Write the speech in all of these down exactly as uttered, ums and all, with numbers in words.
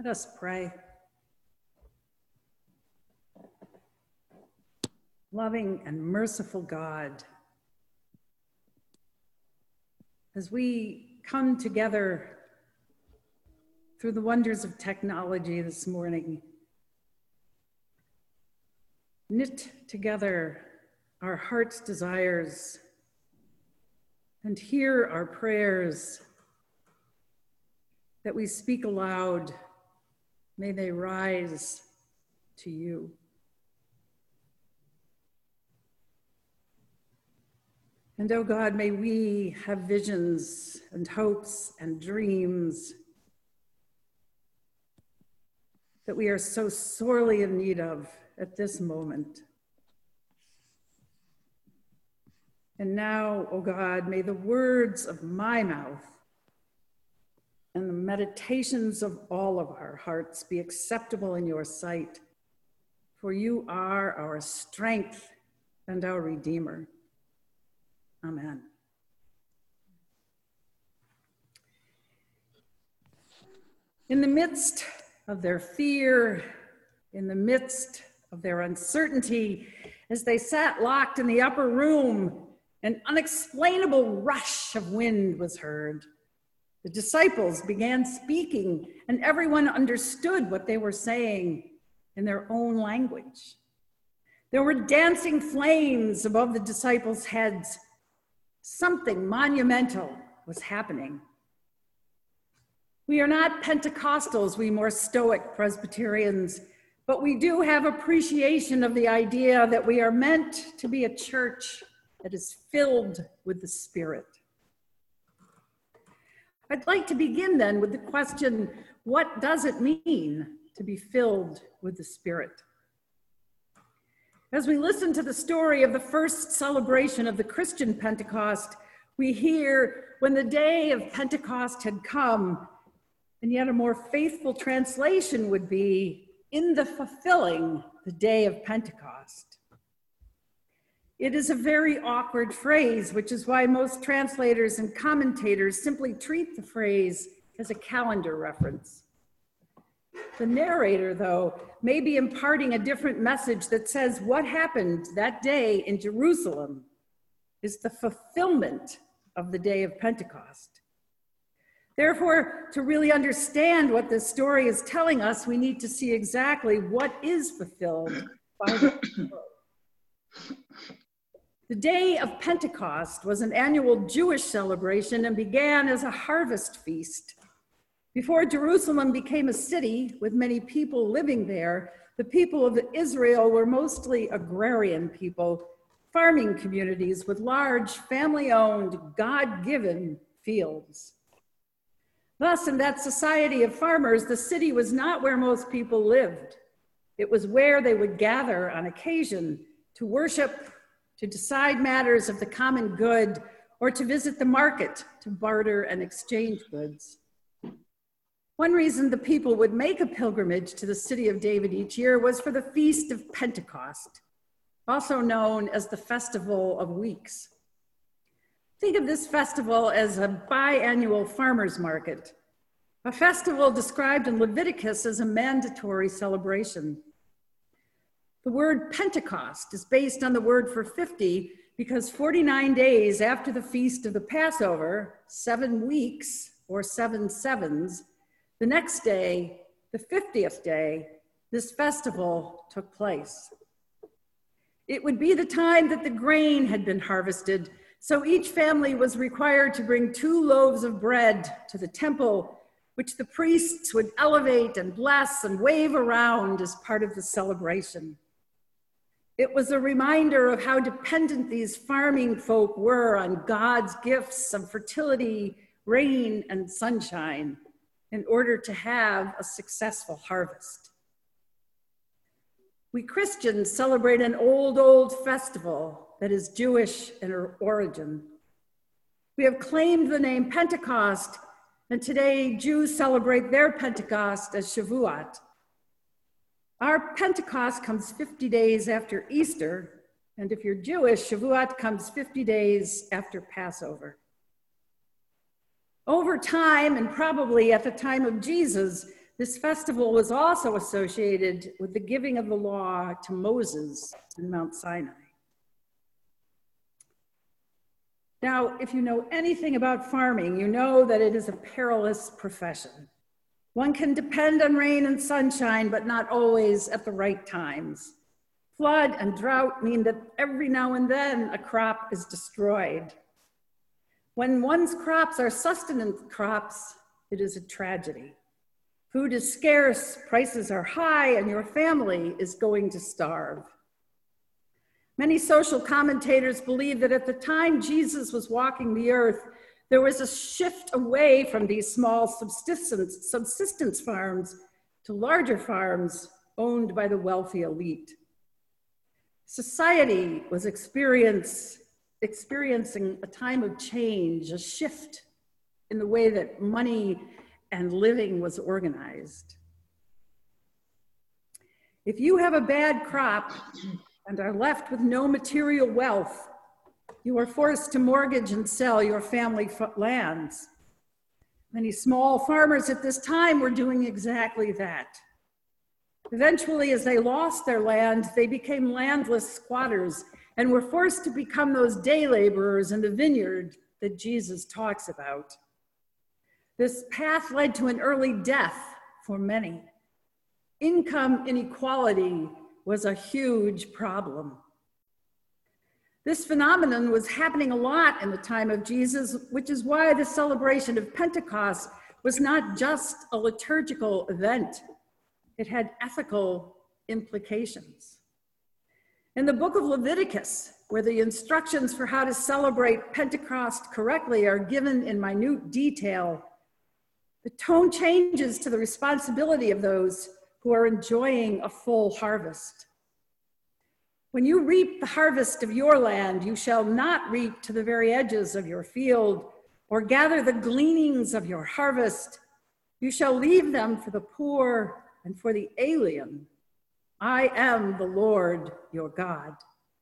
Let us pray. Loving and merciful God, as we come together through the wonders of technology this morning, knit together our heart's desires and hear our prayers that we speak aloud. May they rise to you. And oh God, may we have visions and hopes and dreams that we are so sorely in need of at this moment. And now, oh God, may the words of my mouth and the meditations of all of our hearts be acceptable in your sight, for you are our strength and our Redeemer. Amen. In the midst of their fear, in the midst of their uncertainty, as they sat locked in the upper room, an unexplainable rush of wind was heard. The disciples began speaking, and everyone understood what they were saying in their own language. There were dancing flames above the disciples' heads. Something monumental was happening. We are not Pentecostals, we more stoic Presbyterians, but we do have appreciation of the idea that we are meant to be a church that is filled with the Spirit. I'd like to begin then with the question, what does it mean to be filled with the Spirit? As we listen to the story of the first celebration of the Christian Pentecost, we hear when the day of Pentecost had come, and yet a more faithful translation would be, in the fulfilling the day of Pentecost. It is a very awkward phrase, which is why most translators and commentators simply treat the phrase as a calendar reference. The narrator, though, may be imparting a different message that says what happened that day in Jerusalem is the fulfillment of the day of Pentecost. Therefore, to really understand what this story is telling us, we need to see exactly what is fulfilled by the world. The day of Pentecost was an annual Jewish celebration and began as a harvest feast. Before Jerusalem became a city with many people living there, the people of Israel were mostly agrarian people, farming communities with large family-owned, God-given fields. Thus, in that society of farmers, the city was not where most people lived. It was where they would gather on occasion to worship, to decide matters of the common good, or to visit the market to barter and exchange goods. One reason the people would make a pilgrimage to the city of David each year was for the Feast of Pentecost, also known as the Festival of Weeks. Think of this festival as a biannual farmers market, a festival described in Leviticus as a mandatory celebration. The word Pentecost is based on the word for fifty because forty-nine days after the feast of the Passover, seven weeks or seven sevens, the next day, the fiftieth day, this festival took place. It would be the time that the grain had been harvested, so each family was required to bring two loaves of bread to the temple, which the priests would elevate and bless and wave around as part of the celebration. It was a reminder of how dependent these farming folk were on God's gifts of fertility, rain, and sunshine in order to have a successful harvest. We Christians celebrate an old, old festival that is Jewish in origin. We have claimed the name Pentecost, and today Jews celebrate their Pentecost as Shavuot. Our Pentecost comes fifty days after Easter, and if you're Jewish, Shavuot comes fifty days after Passover. Over time, and probably at the time of Jesus, This festival was also associated with the giving of the law to Moses in Mount Sinai. Now, if you know anything about farming, you know that it is a perilous profession. One can depend on rain and sunshine, but not always at the right times. Flood and drought mean that every now and then a crop is destroyed. When one's crops are sustenance crops, it is a tragedy. Food is scarce, prices are high, and your family is going to starve. Many social commentators believe that at the time Jesus was walking the earth, there was a shift away from these small subsistence, subsistence farms to larger farms owned by the wealthy elite. Society was experience, experiencing a time of change, a shift in the way that money and living was organized. If you have a bad crop and are left with no material wealth, you are forced to mortgage and sell your family lands. Many small farmers at this time were doing exactly that. Eventually, as they lost their land, they became landless squatters and were forced to become those day laborers in the vineyard that Jesus talks about. This path led to an early death for many. Income inequality was a huge problem. This phenomenon was happening a lot in the time of Jesus, which is why the celebration of Pentecost was not just a liturgical event. It had ethical implications. In the book of Leviticus, where the instructions for how to celebrate Pentecost correctly are given in minute detail, the tone changes to the responsibility of those who are enjoying a full harvest. When you reap the harvest of your land, you shall not reap to the very edges of your field or gather the gleanings of your harvest. You shall leave them for the poor and for the alien. I am the Lord your God.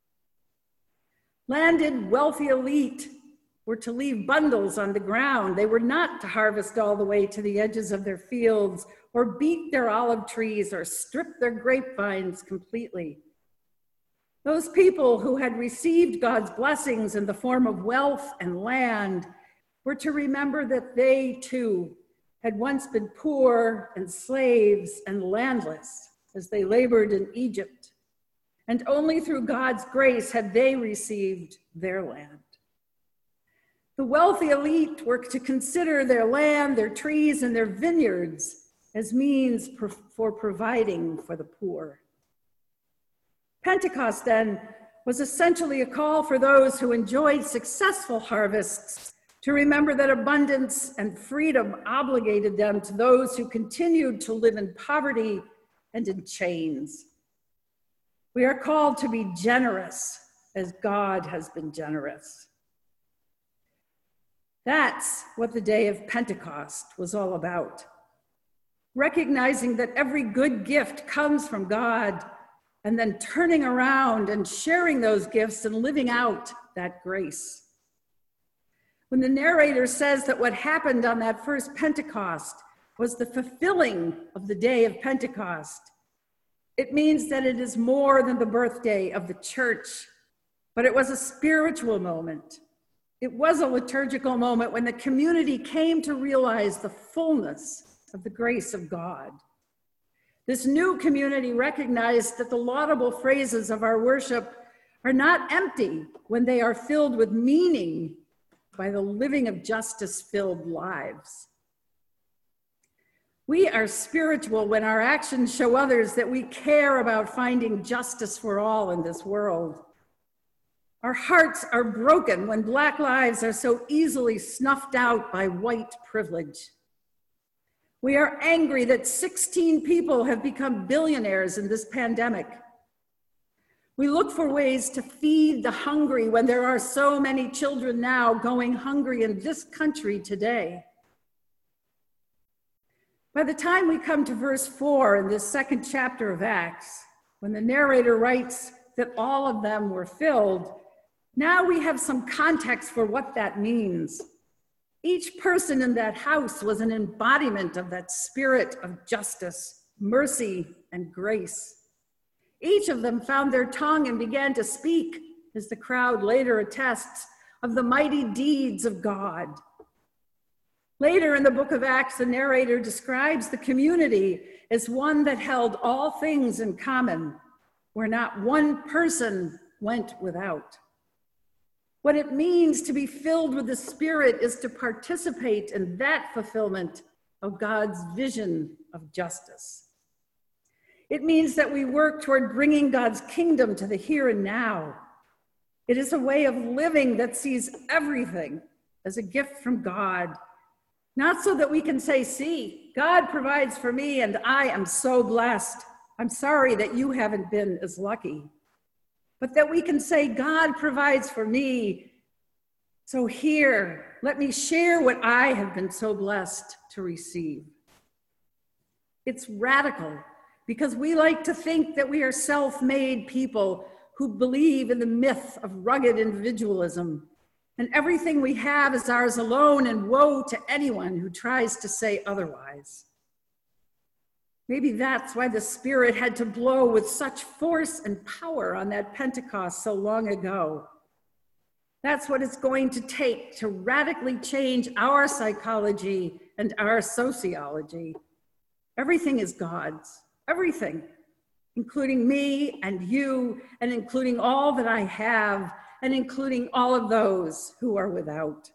Landed wealthy elite were to leave bundles on the ground. They were not to harvest all the way to the edges of their fields or beat their olive trees or strip their grapevines completely. Those people who had received God's blessings in the form of wealth and land were to remember that they too had once been poor and slaves and landless as they labored in Egypt. And only through God's grace had they received their land. The wealthy elite were to consider their land, their trees, and their vineyards as means for providing for the poor. Pentecost, then, was essentially a call for those who enjoyed successful harvests to remember that abundance and freedom obligated them to those who continued to live in poverty and in chains. We are called to be generous as God has been generous. That's what the day of Pentecost was all about. Recognizing that every good gift comes from God, and then turning around and sharing those gifts and living out that grace. When the narrator says that what happened on that first Pentecost was the fulfilling of the day of Pentecost, it means that it is more than the birthday of the church, but it was a spiritual moment. It was a liturgical moment when the community came to realize the fullness of the grace of God. This new community recognized that the laudable phrases of our worship are not empty when they are filled with meaning by the living of justice-filled lives. We are spiritual when our actions show others that we care about finding justice for all in this world. Our hearts are broken when Black lives are so easily snuffed out by white privilege. We are angry that sixteen people have become billionaires in this pandemic. We look for ways to feed the hungry when there are so many children now going hungry in this country today. By the time we come to verse four in this second chapter of Acts, when the narrator writes that all of them were filled, now we have some context for what that means. Each person in that house was an embodiment of that spirit of justice, mercy, and grace. Each of them found their tongue and began to speak, as the crowd later attests, of the mighty deeds of God. Later in the book of Acts, the narrator describes the community as one that held all things in common, where not one person went without. What it means to be filled with the Spirit is to participate in that fulfillment of God's vision of justice. It means that we work toward bringing God's kingdom to the here and now. It is a way of living that sees everything as a gift from God, not so that we can say, see, God provides for me and I am so blessed. I'm sorry that you haven't been as lucky. But that we can say, God provides for me. So here, let me share what I have been so blessed to receive. It's radical because we like to think that we are self-made people who believe in the myth of rugged individualism, and everything we have is ours alone, and woe to anyone who tries to say otherwise. Maybe that's why the Spirit had to blow with such force and power on that Pentecost so long ago. That's what it's going to take to radically change our psychology and our sociology. Everything is God's, everything, including me and you, and including all that I have, and including all of those who are without.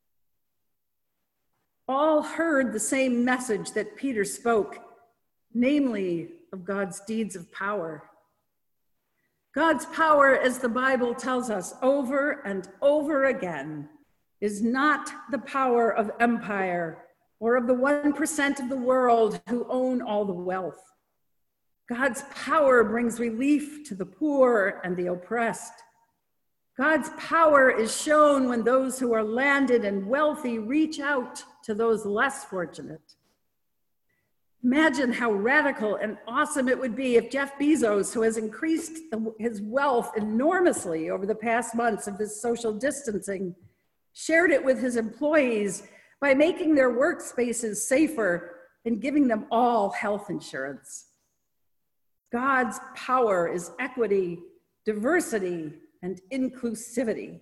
All heard the same message that Peter spoke, namely of God's deeds of power. God's power, as the Bible tells us over and over again, is not the power of empire or of the one percent of the world who own all the wealth. God's power brings relief to the poor and the oppressed. God's power is shown when those who are landed and wealthy reach out to those less fortunate. Imagine how radical and awesome it would be if Jeff Bezos, who has increased the, his wealth enormously over the past months of this social distancing, shared it with his employees by making their workspaces safer and giving them all health insurance. God's power is equity, diversity, and inclusivity.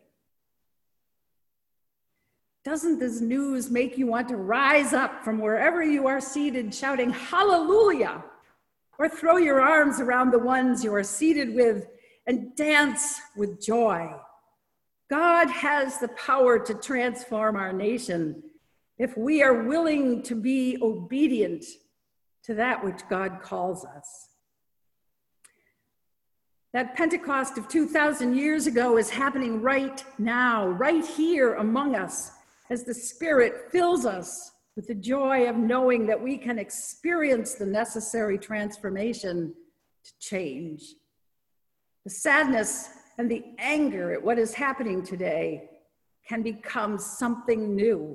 Doesn't this news make you want to rise up from wherever you are seated shouting hallelujah, or throw your arms around the ones you are seated with and dance with joy? God has the power to transform our nation if we are willing to be obedient to that which God calls us. That Pentecost of two thousand years ago is happening right now, right here among us, as the Spirit fills us with the joy of knowing that we can experience the necessary transformation to change. The sadness and the anger at what is happening today can become something new.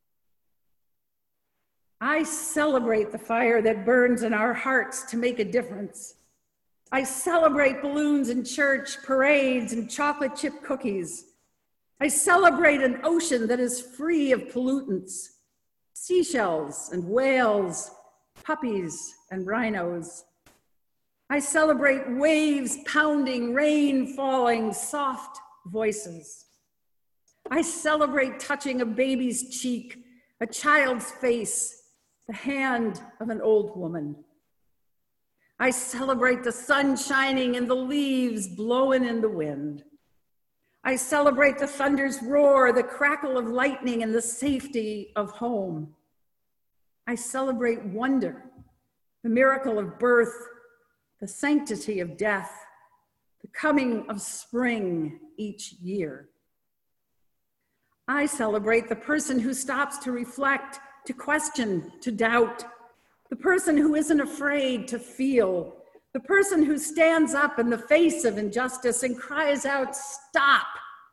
I celebrate the fire that burns in our hearts to make a difference. I celebrate balloons in church, parades, and chocolate chip cookies. I celebrate an ocean that is free of pollutants, seashells and whales, puppies and rhinos. I celebrate waves pounding, rain falling, soft voices. I celebrate touching a baby's cheek, a child's face, the hand of an old woman. I celebrate the sun shining and the leaves blowing in the wind. I celebrate the thunder's roar, the crackle of lightning, and the safety of home. I celebrate wonder, the miracle of birth, the sanctity of death, the coming of spring each year. I celebrate the person who stops to reflect, to question, to doubt, the person who isn't afraid to feel, the person who stands up in the face of injustice and cries out, stop.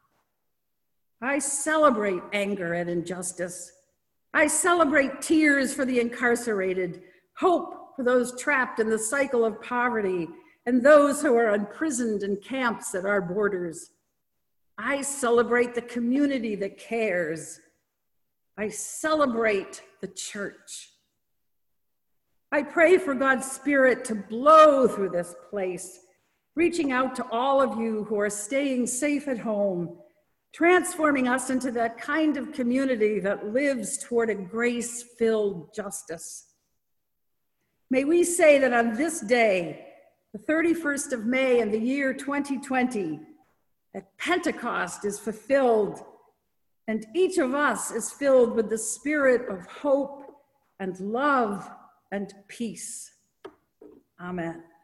I celebrate anger at injustice. I celebrate tears for the incarcerated, hope for those trapped in the cycle of poverty, and those who are imprisoned in camps at our borders. I celebrate the community that cares. I celebrate the church. I pray for God's Spirit to blow through this place, reaching out to all of you who are staying safe at home, transforming us into that kind of community that lives toward a grace-filled justice. May we say that on this day, the thirty-first of May in the year twenty twenty, that Pentecost is fulfilled and each of us is filled with the spirit of hope and love and peace. Amen.